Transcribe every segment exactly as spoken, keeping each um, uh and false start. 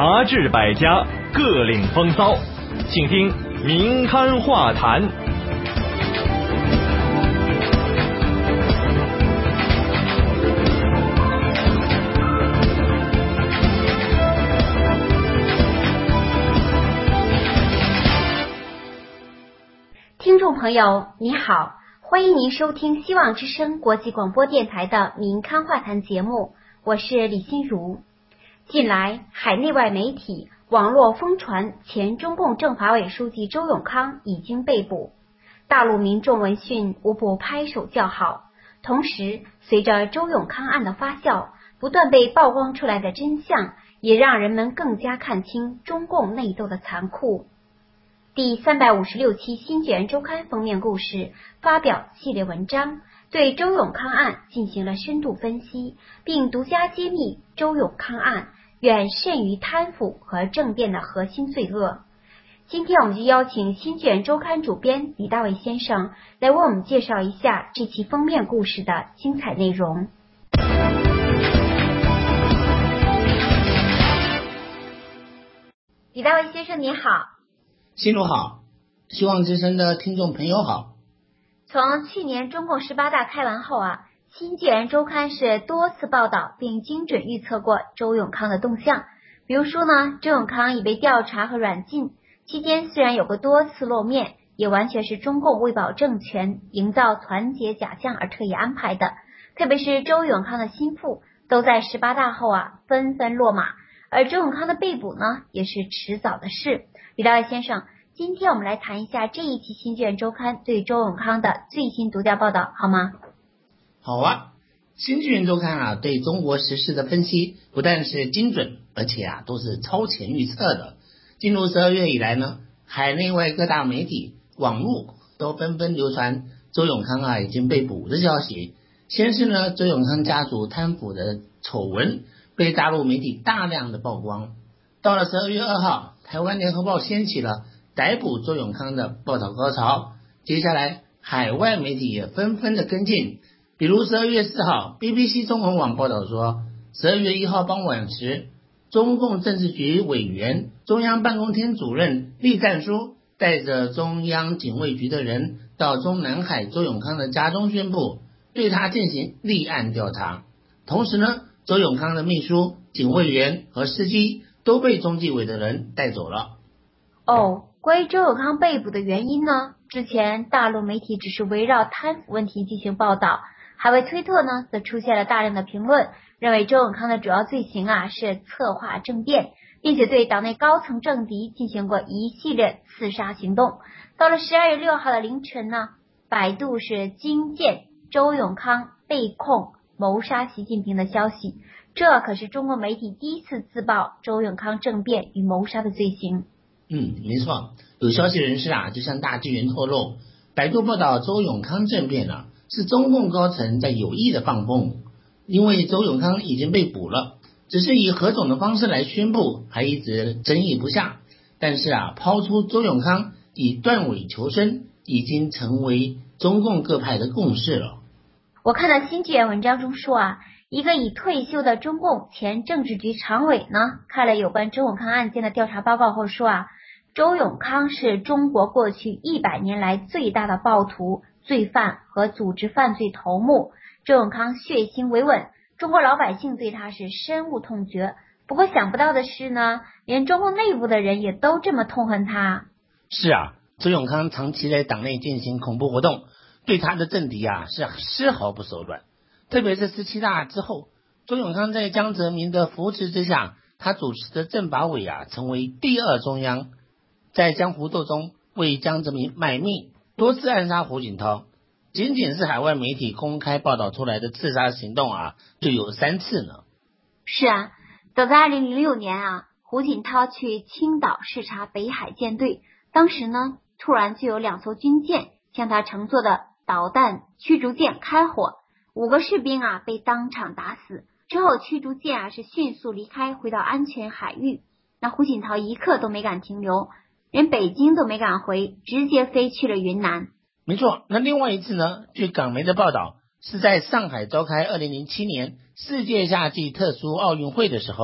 杂志百家，各领风骚，请听明刊话谈。 听众朋友你好，欢迎您收听希望之声国际广播电台的明刊话谈节目，我是李心如。近来海内外媒体网络疯传前中共政法委书记周永康已经被捕，大陆民众闻讯无不拍手叫好。同时随着周永康案的发酵，不断被曝光出来的真相也让人们更加看清中共内斗的残酷。第三百五十六期新纪元周刊封面故事发表系列文章，对周永康案进行了深度分析，并独家揭秘周永康案远甚于贪腐和政变的核心罪恶。今天我们就邀请新纪元周刊主编李大卫先生来为我们介绍一下这期封面故事的精彩内容。李大卫先生你好。 新竹好，希望之声的听众朋友好。 从去年中共十八大开完后啊，新纪元周刊是多次报道并精准预测过周永康的动向。比如说呢，周永康已被调查和软禁期间，虽然有过多次露面，也完全是中共为保政权、营造团结假象而特意安排的。特别是周永康的心腹都在十八大后啊纷纷落马，而周永康的被捕呢，也是迟早的事。李大卫先生，今天我们来谈一下这一期新纪元周刊对周永康的最新独家报道，好吗？ 好啊，新纪元周刊啊对中国时事的分析不但是精准，而且啊都是超前预测的。进入十二月以来呢，海内外各大媒体、网络都纷纷流传周永康啊已经被捕的消息。先是呢，周永康家族贪腐的丑闻被大陆媒体大量的曝光。到了十二月二号，台湾联合报掀起了逮捕周永康的报道高潮，接下来海外媒体也纷纷的跟进。比如十二月四号 B B C 中文网报道说，十二月一号傍晚时，中共政治局委员、中央办公厅主任栗战书带着中央警卫局的人到中南海周永康的家中，宣布对他进行立案调查。同时呢，周永康的秘书、警卫员和司机都被中纪委的人带走了。 哦，关于周永康被捕的原因呢，之前大陆媒体只是围绕贪腐问题进行报道，海外推特呢则出现了大量的评论，认为周永康的主要罪行啊是策划政变，并且对党内高层政敌进行过一系列刺杀行动。到了十二月六号的凌晨呢，百度是惊见周永康被控谋杀习近平的消息，这可是中国媒体第一次自曝周永康政变与谋杀的罪行。 嗯，没错，有消息人士啊就向大纪元透露，百度报道周永康政变啊是中共高层在有意的放风，因为周永康已经被捕了，只是以何种的方式来宣布还一直争议不下。但是啊，抛出周永康以断尾求生已经成为中共各派的共识了。 我看到新纪元文章中说啊，一个已退休的中共前政治局常委呢，看了有关周永康案件的调查报告后说啊，周永康是中国过去一百年来最大的暴徒、罪犯和组织犯罪头目。周永康血腥维稳，中国老百姓对他是深恶痛绝。不过想不到的是呢，连中共内部的人也都这么痛恨他。 是啊，周永康长期在党内进行恐怖活动，对他的政敌啊是丝毫不手软。特别是十七大之后，周永康在江泽民的扶持之下，他主持的政法委啊成为第二中央，在江湖斗中为江泽民卖命，多次暗杀胡锦涛。仅仅是海外媒体公开报道出来的刺杀行动啊，就有三次呢。 是啊，早在二零零六年啊，胡锦涛去青岛视察北海舰队，当时呢，突然就有两艘军舰向他乘坐的导弹驱逐舰开火，五个士兵啊被当场打死。之后驱逐舰啊是迅速离开，回到安全海域。那胡锦涛一刻都没敢停留，连北京都没敢回，直接飞去了云南。 没错，那另外一次呢，据港媒的报道，是在上海召开二零零七年世界夏季特殊奥运会的时候，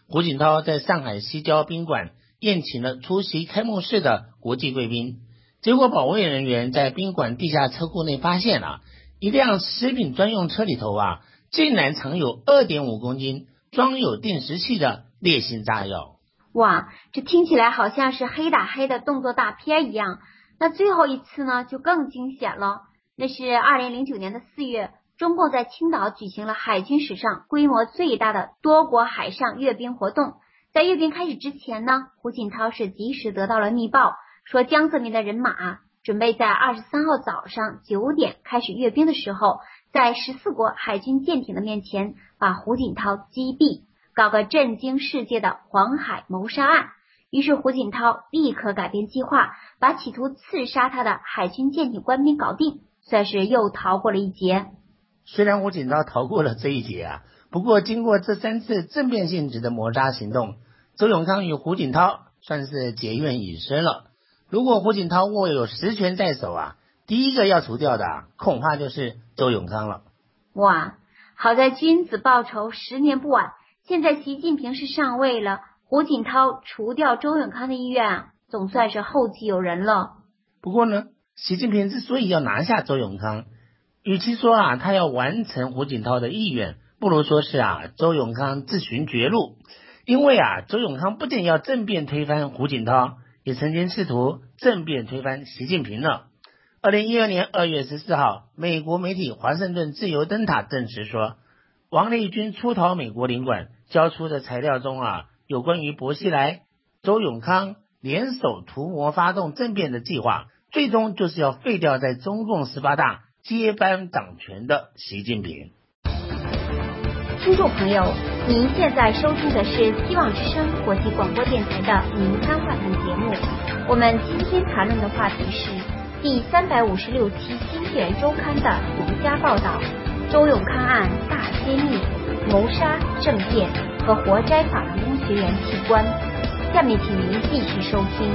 胡锦涛在上海西郊宾馆宴请了出席开幕式的国际贵宾，结果保卫人员在宾馆地下车库内发现了一辆食品专用车里头啊，竟然藏有 二点五公斤装有定时器的烈性炸药。 哇，这听起来好像是黑打黑的动作大片一样。那最后一次呢，就更惊险了。那是二零零九年的四月，中共在青岛举行了海军史上规模最大的多国海上阅兵活动。在阅兵开始之前呢，胡锦涛是及时得到了密报，说江泽民的人马准备在二十三号早上九点开始阅兵的时候，在十四国海军舰艇的面前把胡锦涛击毙，搞个震惊世界的黄海谋杀案。于是胡锦涛立刻改变计划，把企图刺杀他的海军舰艇官兵搞定，算是又逃过了一劫。 虽然胡锦涛逃过了这一劫啊，不过经过这三次政变性质的谋杀行动，周永康与胡锦涛算是结怨已深了。如果胡锦涛握有实权在手啊，第一个要除掉的啊，恐怕就是周永康了。 哇，好在君子报仇十年不晚，现在习近平是上位了，胡锦涛除掉周永康的意愿啊，总算是后继有人了。 不过呢，习近平之所以要拿下周永康，与其说啊他要完成胡锦涛的意愿，不如说是啊周永康自寻绝路。因为啊周永康不仅要政变推翻胡锦涛，也曾经试图政变推翻习近平了。二零一二年二月十四号，美国媒体华盛顿自由灯塔证实说，王立军出逃美国领馆交出的材料中啊，有关于薄熙来、周永康联手图谋发动政变的计划，最终就是要废掉在中共十八大接班掌权的习近平。 听众朋友，您现在收听的是希望之声国际广播电台的民刊话谈节目。我们今天谈论的话题是第三百五十六期《经纪人周刊》的独家报道：周永康案大揭秘，谋杀、政变和活摘法轮功学员器官。下面请您继续收听。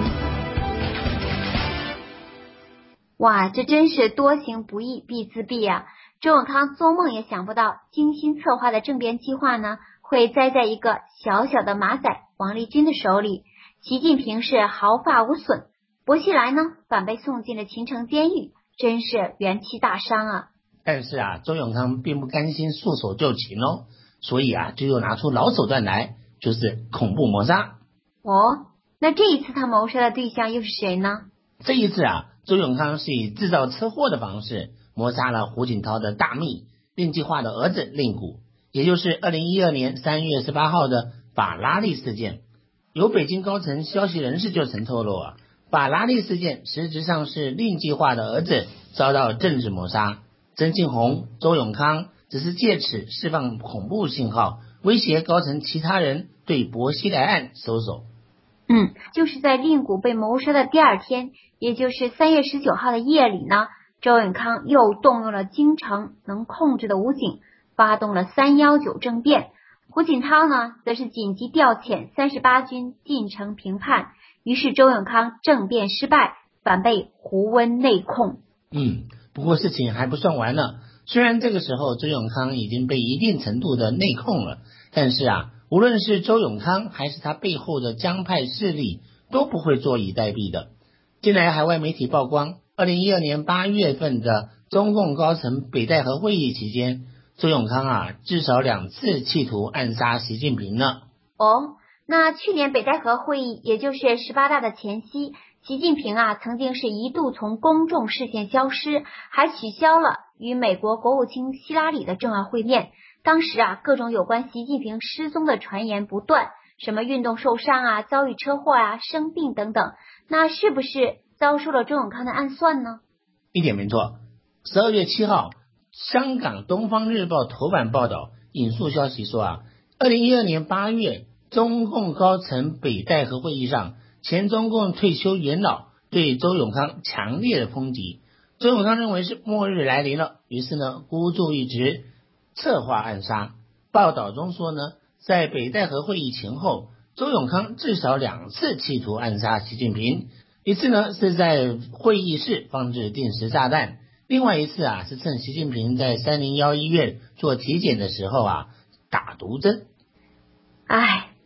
哇，这真是多行不义必自毙啊！周永康做梦也想不到，精心策划的政变计划呢，会栽在一个小小的马仔王立军的手里。习近平是毫发无损，薄熙来呢反被送进了秦城监狱，真是元气大伤啊！ 但是啊，周永康并不甘心束手就擒哦，所以啊，就又拿出老手段来，就是恐怖谋杀。 哦，那这一次他谋杀的对象又是谁呢？ 这一次啊，周永康是以制造车祸的方式谋杀了胡锦涛的大秘令计划的儿子令谷，也就是二零一二年三月十八号的法拉利事件。有北京高层消息人士就曾透露啊，法拉利事件实质上是令计划的儿子遭到政治谋杀，曾庆红、周永康只是借此释放恐怖信号，威胁高层其他人对薄熙来案收手。 嗯，就是在令谷被谋杀的第二天，也就是三月十九号的夜里呢，周永康又动用了京城能控制的武警，发动了三一九政变。胡锦涛呢，则是紧急调遣三十八军进城平叛，于是周永康政变失败，反被胡温内控。 嗯，不过事情还不算完呢。虽然这个时候周永康已经被一定程度的内控了，但是啊，无论是周永康还是他背后的江派势力，都不会坐以待毙的。近来海外媒体曝光，二零一二年八月份的中共高层北戴河会议期间，周永康啊至少两次企图暗杀习近平呢。 哦，那去年北戴河会议，也就是十八大的前夕，习近平啊曾经是一度从公众视线消失，还取消了与美国国务卿希拉里的重要会面。当时啊，各种有关习近平失踪的传言不断，什么运动受伤啊、遭遇车祸啊、生病等等，那是不是遭受了周永康的暗算呢？ 一点没错。十二月七号，香港东方日报头版报道引述消息说啊，二零一二年八月，中共高层北戴河会议上，前中共退休元老对周永康强烈的抨击。周永康认为是末日来临了，于是呢孤注一掷，策划暗杀。报道中说呢，在北戴河会议前后，周永康至少两次企图暗杀习近平，一次呢是在会议室放置定时炸弹，另外一次啊是趁习近平在三零一医院做体检的时候啊打毒针。 唉，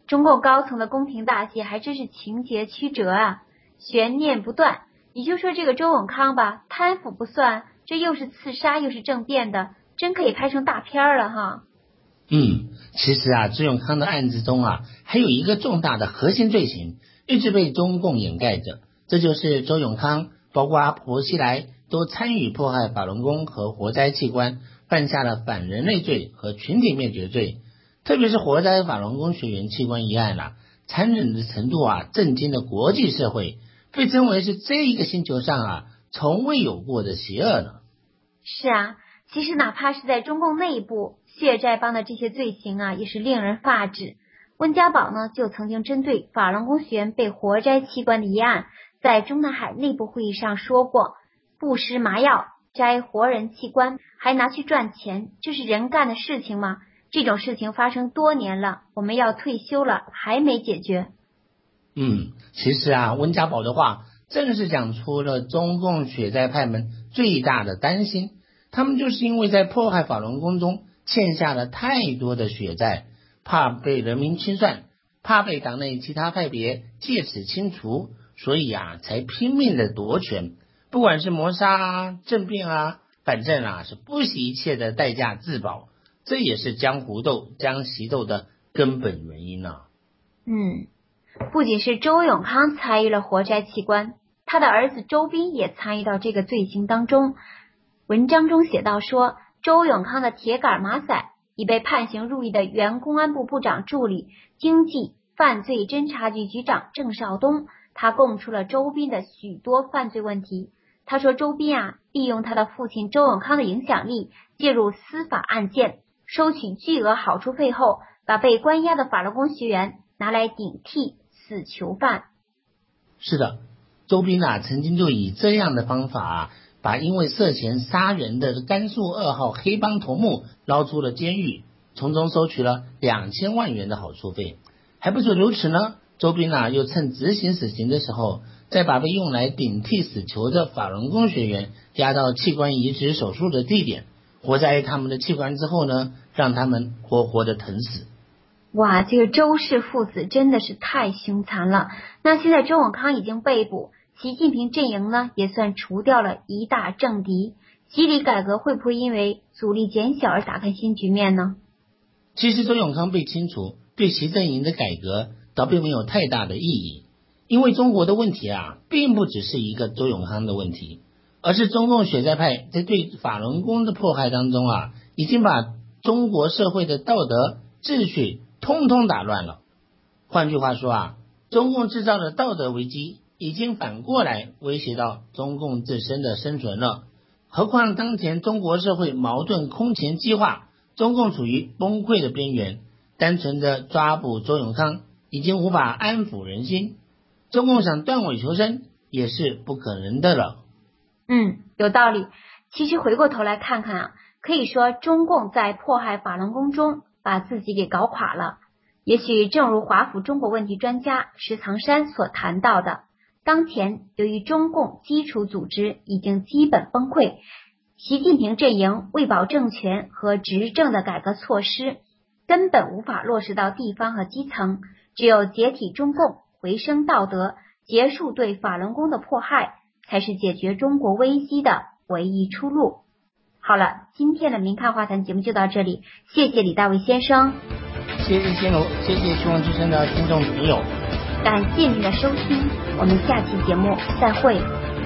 中共高层的宫廷大戏还真是情节曲折啊，悬念不断。你就说这个周永康吧，贪腐不算，这又是刺杀又是政变的，真可以拍成大片了哈。 嗯，其实啊，周永康的案子中啊，还有一个重大的核心罪行一直被中共掩盖着，这就是周永康包括薄熙来都参与迫害法轮功和活摘器官，犯下了反人类罪和群体灭绝罪。特别是活摘法轮功学员器官一案啊，残忍的程度啊，震惊了国际社会，被称为是这一个星球上啊从未有过的邪恶呢。 是啊，其实哪怕是在中共内部，血债帮的这些罪行啊，也是令人发指。温家宝呢，就曾经针对法轮功学员被活摘器官的一案，在中南海内部会议上说过，不施麻药摘活人器官还拿去赚钱，这是人干的事情吗？这种事情发生多年了，我们要退休了还没解决。 嗯，其实啊，温家宝的话正是讲出了中共血债派们最大的担心，他们就是因为在迫害法轮功中欠下了太多的血债，怕被人民清算，怕被党内其他派别借此清除，所以啊才拼命的夺权，不管是谋杀啊政变啊，反正啊是不惜一切的代价自保，这也是江湖斗江习斗的根本原因啊。 嗯，不仅是周永康参与了活摘器官，他的儿子周斌也参与到这个罪行当中。文章中写到说，周永康的铁杆马仔已被判刑入狱的原公安部部长助理、经济犯罪侦查局局长郑少东，他供出了周斌的许多犯罪问题。他说周斌啊，利用他的父亲周永康的影响力，介入司法案件，收取巨额好处费后，把被关押的法轮功学员拿来顶替死囚犯。 是的，周斌啊曾经就以这样的方法啊，把因为涉嫌杀人的甘肃二号黑帮头目捞出了监狱，从中收取了两千万元的好处费。还不止如此呢，周斌啊又趁执行死刑的时候，再把被用来顶替死囚的法轮功学员押到器官移植手术的地点，活摘他们的器官之后呢，让他们活活的疼死。 哇，这个周氏父子真的是太凶残了。那现在周永康已经被捕，习近平阵营呢也算除掉了一大政敌，洗礼改革会不会因为阻力减小而打开新局面呢？ 其实周永康被清除对习阵营的改革倒并没有太大的意义，因为中国的问题啊并不只是一个周永康的问题，而是中共血债派在对法轮功的迫害当中啊，已经把中国社会的道德秩序通通打乱了。换句话说啊，中共制造的道德危机已经反过来威胁到中共自身的生存了。何况当前中国社会矛盾空前激化，中共处于崩溃的边缘，单纯的抓捕周永康已经无法安抚人心，中共想断尾求生也是不可能的了。 嗯，有道理。其实回过头来看看啊，可以说中共在迫害法轮功中把自己给搞垮了。也许正如华府中国问题专家石藏山所谈到的，当前由于中共基础组织已经基本崩溃，习近平阵营为保政权和执政的改革措施根本无法落实到地方和基层，只有解体中共，回升道德，结束对法轮功的迫害，才是解决中国危机的唯一出路。好了，今天的民看话谈节目就到这里，谢谢李大卫先生， 谢谢仙罗，谢谢希望之声的听众朋友， 感谢您的收听，我们下期节目再会。